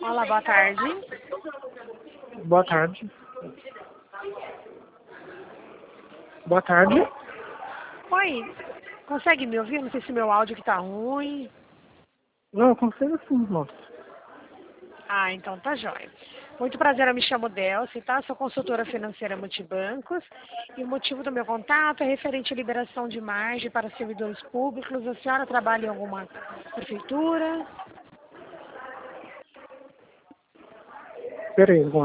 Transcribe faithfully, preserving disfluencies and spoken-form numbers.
Olá, boa tarde. Boa tarde. Boa tarde. Oi, consegue me ouvir? Não sei se meu áudio que tá ruim. Não, eu consigo sim, moço. Ah, então tá jóia. Muito prazer, eu me chamo Delcy, tá? Sou consultora financeira multibancos e o motivo do meu contato é referente à liberação de margem para servidores públicos. A senhora trabalha em alguma prefeitura? Peraí, moço.